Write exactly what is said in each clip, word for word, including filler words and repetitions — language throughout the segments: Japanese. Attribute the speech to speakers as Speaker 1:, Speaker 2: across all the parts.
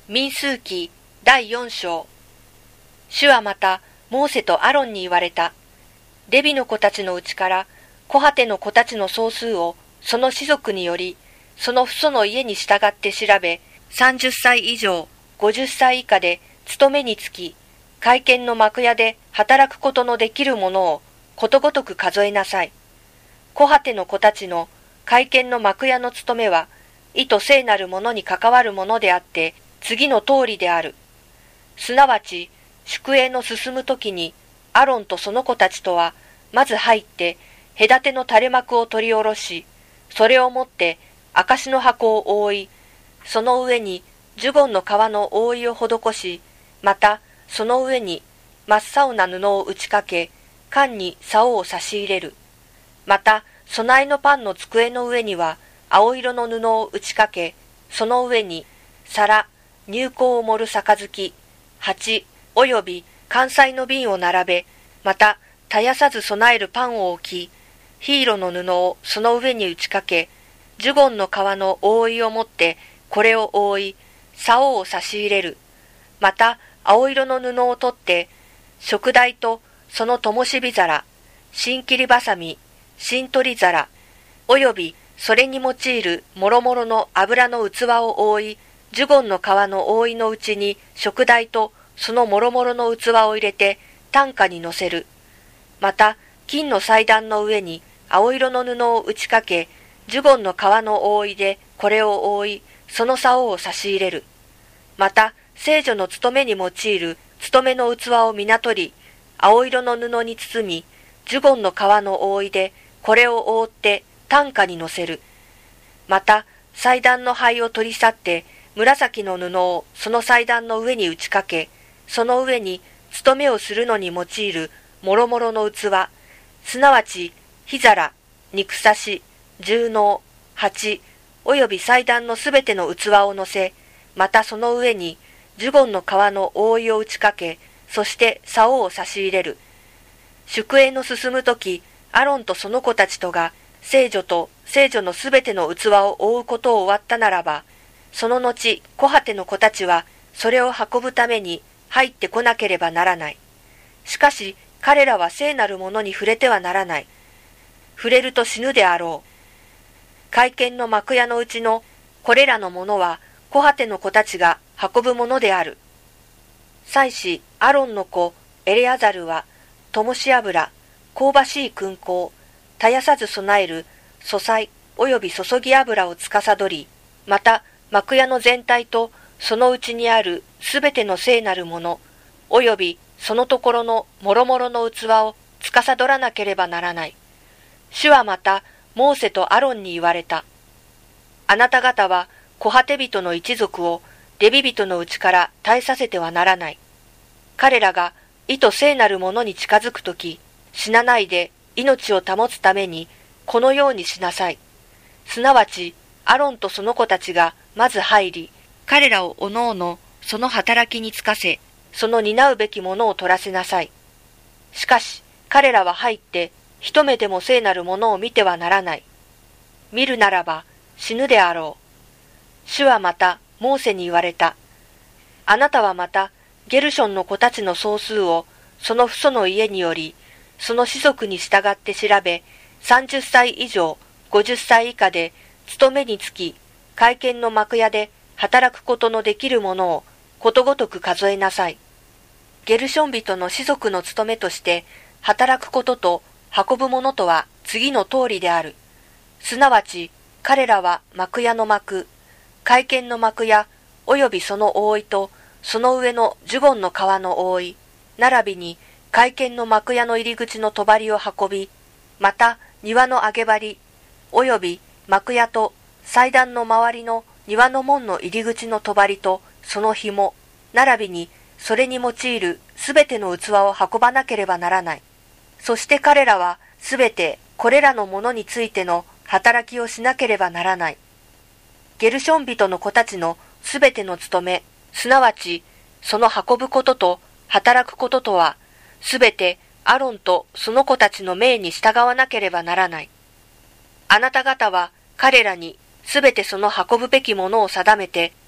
Speaker 1: 民数記だいよん章。主はまた、モーセとアロンに言われた。レビの子たちのうちから、コハテの子たちの総数を、その氏族により、その父祖の家に従って調べ、さんじゅっさい以上、ごじゅっさい以下で、勤めにつき、会見の幕屋で働くことのできるものを、ことごとく数えなさい。コハテの子たちの会見の幕屋の務めは、意図聖なるものに関わるものであって、次の通りである。すなわち、宿営の進むときに、アロンとその子たちとは、まず入って、隔ての垂れ幕を取り下ろし、それを持って、証の箱を覆い、その上に、ジュゴンの皮の覆いを施し、また、その上に、真っ青な布を打ちかけ、缶に竿を差し入れる。また、備えのパンの机の上には、青色の布を打ちかけ、その上に、皿、乳香を盛る杯、鉢、および関西の瓶を並べ、また、絶やさず備えるパンを置き、ヒーロの布をその上に打ちかけ、ジュゴンの皮の覆いを持って、これを覆い、竿を差し入れる。また、青色の布を取って、食台とその灯火皿、新切りばさみ、新取り皿、およびそれに用いるもろもろの油の器を覆い、ジュゴンの皮の覆いのうちに食台とそのもろもろの器を入れて担架に乗せる。また、金の祭壇の上に青色の布を打ちかけ、ジュゴンの皮の覆いでこれを覆い、その竿を差し入れる。また、聖女の務めに用いる務めの器をみな取り、青色の布に包み、ジュゴンの皮の覆いでこれを覆って担架に乗せる。また、祭壇の灰を取り去って、紫の布をその祭壇の上に打ちかけ、その上に務めをするのに用いるもろもろの器、すなわち火皿、肉刺し、重納、鉢、および祭壇のすべての器を乗せ、またその上にジュゴンの皮の覆いを打ちかけ、そして竿を差し入れる。宿営の進むとき、アロンとその子たちとが、聖女と聖女のすべての器を覆うことを終わったならば、その後、コハテの子たちは、それを運ぶために入ってこなければならない。しかし、彼らは聖なるものに触れてはならない。触れると死ぬであろう。会見の幕屋のうちの、これらのものは、コハテの子たちが運ぶものである。祭司、アロンの子、エレアザルは、灯し油、香ばしい燻香、絶やさず備える、素菜、および注ぎ油を司り、また、幕屋の全体と、そのうちにあるすべての聖なるもの、およびそのところのもろもろの器を司らなければならない。主はまた、モーセとアロンに言われた。あなた方は、コハテ人の一族を、レビ人のうちから絶えさせてはならない。彼らが、意図聖なるものに近づくとき、死なないで命を保つために、このようにしなさい。すなわち、アロンとその子たちがまず入り、彼らをおのおのその働きに就かせ、その担うべきものを取らせなさい。しかし、彼らは入って、一目でも聖なるものを見てはならない。見るならば死ぬであろう。主はまた、モーセに言われた。あなたはまた、ゲルションの子たちの総数を、その父祖の家により、その子族に従って調べ、さんじゅっさい以上、ごじゅっさい以下で、勤めにつき、会見の幕屋で働くことのできるものを、ことごとく数えなさい。ゲルション人の子族の務めとして、働くことと運ぶものとは次の通りである。すなわち、彼らは幕屋の幕、会見の幕屋、およびその覆いと、その上のジュゴンの皮の覆い、並びに会見の幕屋の入り口の帳を運び、また庭の上げ張り、および幕屋と祭壇の周りの庭の門の入り口の帳とその紐、並びにそれに用いるすべての器を運ばなければならない。そして彼らはすべてこれらのものについての働きをしなければならない。ゲルション人の子たちのすべての務め、すなわちその運ぶことと働くこととは、すべてアロンとその子たちの命に従わなければならない。あなた方は彼らにすべてその運ぶべきものを定めて、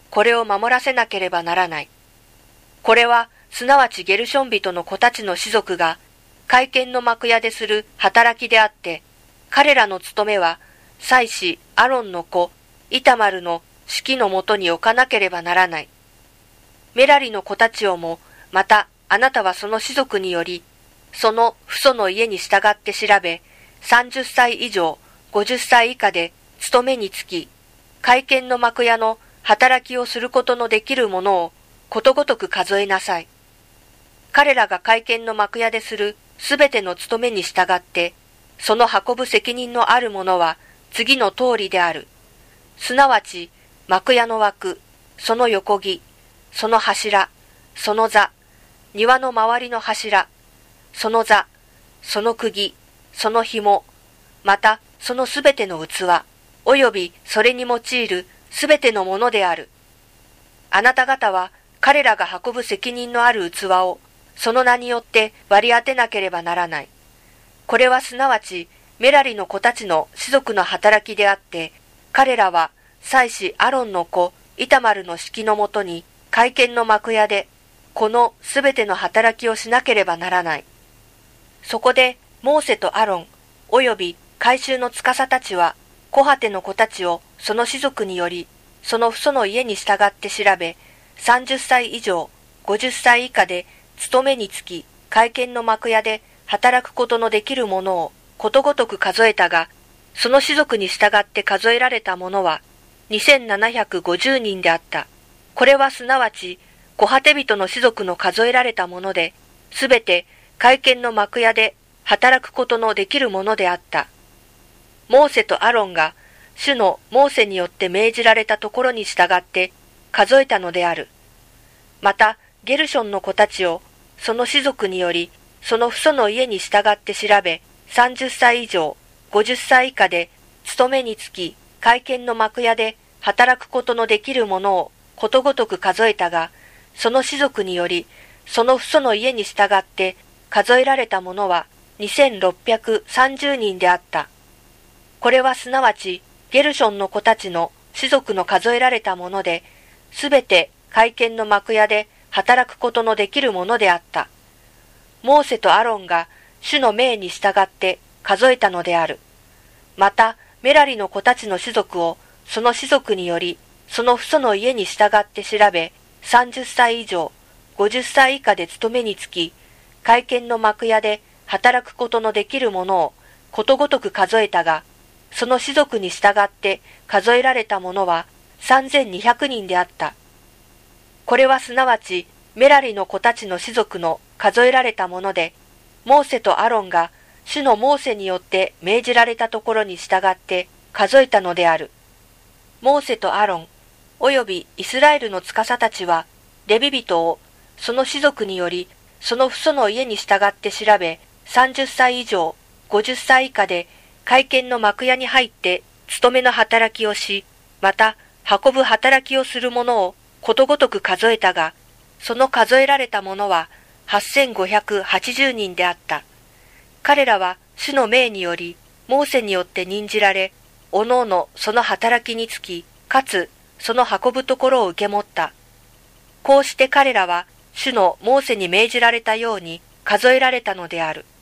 Speaker 1: これを守らせなければならない。これは、すなわちゲルション人の子たちの士族が、会見の幕屋でする働きであって、彼らの務めは、祭司アロンの子、イタマルの指揮のもとに置かなければならない。メラリの子たちをも、またあなたはその士族により、その父祖の家に従って調べ、さんじゅっさい以上、ごじゅっさい以下で務めにつき、会見の幕屋の働きをすることのできるものをことごとく数えなさい。彼らが会見の幕屋でするすべての務めに従って、その運ぶ責任のあるものは次の通りである。すなわち、幕屋の枠、その横木、その柱、その座、庭の周りの柱、その座、その釘、その紐、またそのすべての器、およびそれに用いるすべてのものである。あなた方は彼らが運ぶ責任のある器を、その名によって割り当てなければならない。これはすなわちメラリの子たちの士族の働きであって、彼らは祭司アロンの子イタマルの指揮のもとに会見の幕屋でこのすべての働きをしなければならない。そこでモーセとアロンおよび改宗の司たちはコハテの子たちをその士族によりその父祖の家に従って調べ、さんじゅっさい以上ごじゅっさい以下で務めにつき会見の幕屋で働くことのできるものをことごとく数えたが、その士族に従って数えられたものはにせんななひゃくごじゅうにんであった。これはすなわちコハテ人の士族の数えられたもので、すべて会見の幕屋で働くことのできるものであった。モーセとアロンが主のモーセによって命じられたところに従って数えたのである。またゲルションの子たちをその士族によりその父祖の家に従って調べ、さんじゅっさい以上ごじゅっさい以下で務めにつき会見の幕屋で働くことのできるものをことごとく数えたが、その士族によりその父祖の家に従って数えられたものはにせんろっぴゃくさんじゅうにんであった。これはすなわちゲルションの子たちの士族の数えられたもので、すべて会見の幕屋で働くことのできるものであった。モーセとアロンが主の命に従って数えたのである。またメラリの子たちの士族をその士族によりその父祖の家に従って調べ、さんじゅっさい以上ごじゅっさい以下で務めにつき会見の幕屋で働くことのできるものをことごとく数えたが、その士族に従って数えられたものはさんぜんにひゃくにんであった。これはすなわちメラリの子たちの士族の数えられたもので、モーセとアロンが主のモーセによって命じられたところに従って数えたのである。モーセとアロンおよびイスラエルの司たちはレビ人をその士族によりその父祖の家に従って調べ、さんじゅっさい以上ごじゅっさい以下で会見の幕屋に入って務めの働きをし、また運ぶ働きをする者をことごとく数えたが、その数えられた者ははっせんごひゃくはちじゅうにんであった。彼らは主の命によりモーセによって任じられ、おのおのその働きにつき、かつその運ぶところを受け持った。こうして彼らは主のモーセに命じられたように数えられたのである。